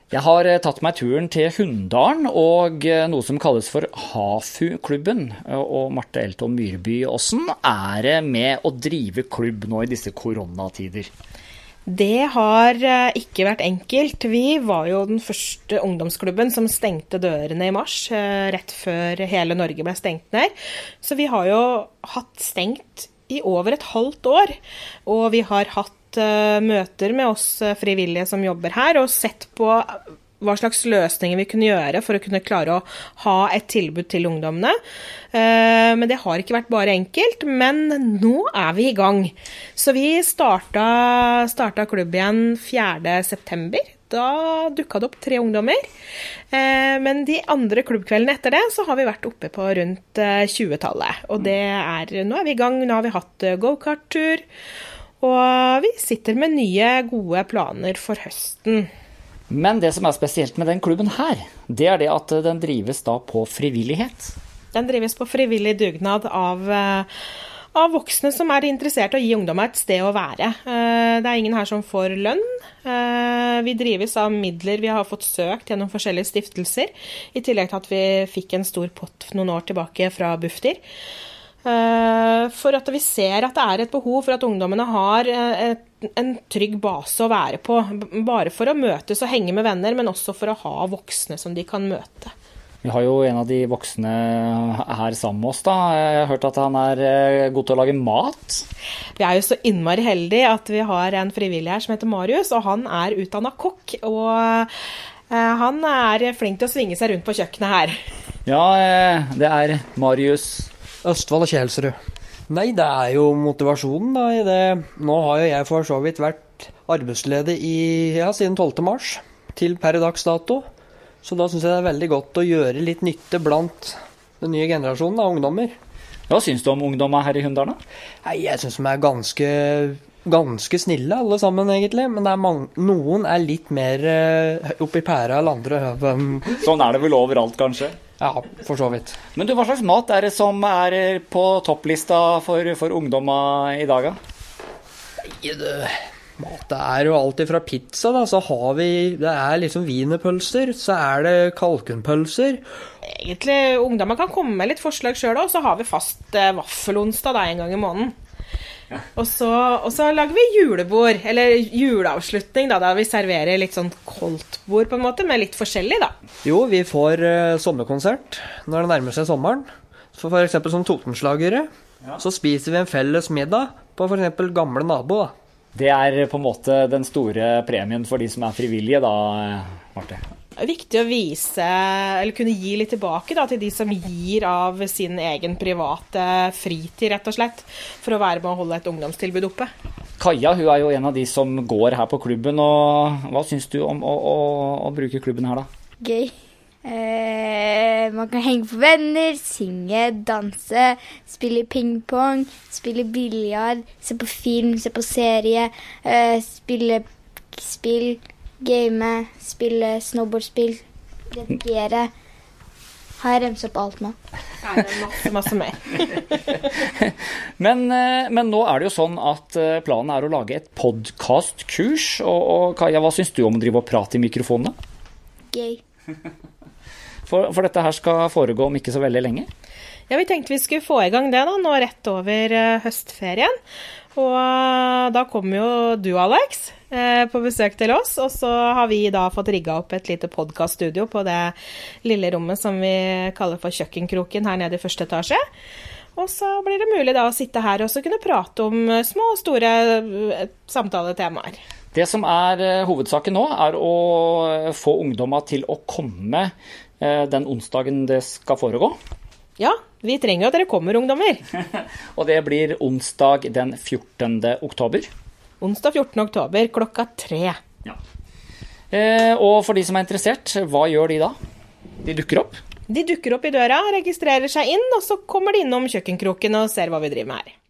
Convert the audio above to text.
Jeg har tatt meg turen til Hunndalen og noe som kalles for HAFU-klubben. Og Marte Elton Myrby, hvordan er det med å drive klubb nå i disse koronatider? Det har ikke vært enkelt. Vi var jo den første ungdomsklubben som stengte dørene i mars, rett før hele Norge ble stengt ned. Så vi har jo hatt stengt i over et halvt år, og vi har hatt møter med oss frivillige som jobber her, og sett på hva slags løsninger vi kunne gjøre for å kunne klare å ha et tilbud til ungdommene. Men det har ikke vært bare enkelt, men nå er vi i gang. Så vi startet klubb igjen 4. september. Da dukket det opp 3 ungdommer. Men de andre klubbkveldene etter det, så har vi vært oppe på rundt 20-tallet. Og nå er vi i gang, nå har vi hatt go-kart-tur, og vi sitter med nye, gode planer for høsten. Men det som er spesielt med den klubben her, det er det at den drives da på frivillighet. Den drives på frivillig dugnad av voksne som er interessert i å gi ungdommer et sted å være. Det er ingen her som får lønn. Vi drives av midler vi har fått søkt gjennom forskjellige stiftelser, i tillegg til at vi fikk en stor pott noen år tilbake fra Bufdir. For at vi ser at det er et behov for at ungdommene har en trygg base å være på, bare for å møtes og henge med venner, men også for å ha voksne som de kan møte. Vi har jo en av de voksne her sammen med oss da. Jeg har hørt at han er god til å lage mat. Vi er jo så innmari heldige at vi har en frivillig her som heter Marius, og han er utdannet kokk, og han er flink til å svinge seg rundt på kjøkkenet her. Ja, det er Marius Østfold og Kjelsrud. Nei, det er jo motivasjonen da i det. Nå har jo jeg for så vidt vært arbeidsledig siden 12. mars til per dags dato. Så da synes jeg det er veldig godt å gjøre litt nytte blant den nye generasjonen av ungdommer. Hva synes du om ungdommer her i Hunndalen? Nei, jeg synes de er ganske snille alle sammen egentlig, men det er noen er litt mer oppe i pæra eller andre. Sånn er det vel overalt kanskje? Ja, for så vidt. Men du, hva slags mat er det som er på topplista for ungdommer i dag? Mat er jo alltid fra pizza da, så har vi, det er liksom wienerpølser, så er det kalkunpølser. Egentlig, ungdommer kan komme med litt forslag selv, og så har vi fast vaffelonsdag da, en gang i måneden. Ja. Og så lager vi julebord, eller juleavslutning da vi serverer litt sånn koldtbord på en måte, med litt forskjellig da. Jo, vi får sommerkonsert når det nærmer seg sommeren. For eksempel som Totenslagere, så spiser vi en felles middag på for eksempel gamle nabo da. Det er på en måte den store premien for de som er frivillige da, Marte. Det er viktig å vise, eller kunne gi litt tilbake da, til de som gir av sin egen private fritid, rett og slett, for å være med å holde et ungdomstilbud oppe. Kaja, hun er jo en av de som går her på klubben, og hva synes du om å bruke klubben her da? Gøy. Man kan henge på venner, synge, danse, spille pingpong, spille biljard, se på film, se på serie, spille spill, game, spille snowboardspill, redigere. Har jeg remset opp alt nå? Ja, det er masse mer. men nå er det jo sånn at planen er å lage et podcast-kurs, og Kaja, hva synes du om å drive og prate i mikrofonene? Gøy. For dette her skal foregå om ikke så veldig lenge? Ja, vi tenkte vi skulle få i gang det da, nå rett over høstferien. Og da kommer jo du, Alex, på besøk til oss, og så har vi da fått rigget opp et lite podcaststudio på det lille rommet som vi kaller for kjøkkenkroken her nede i første etasje. Og så blir det mulig da å sitte her og så kunne prate om små og store samtaletemaer. Det som er hovedsaken nå er å få ungdommer til å komme den onsdagen det skal foregå. Ja, vi trenger jo at dere kommer, ungdommer. Og det blir onsdag den 14. oktober. Onsdag 14. oktober, 3:00. Ja. Og for de som er interessert, hva gjør de da? De dukker opp? De dukker opp i døra, registrerer seg inn, og så kommer de innom kjøkkenkroken og ser hva vi driver med her.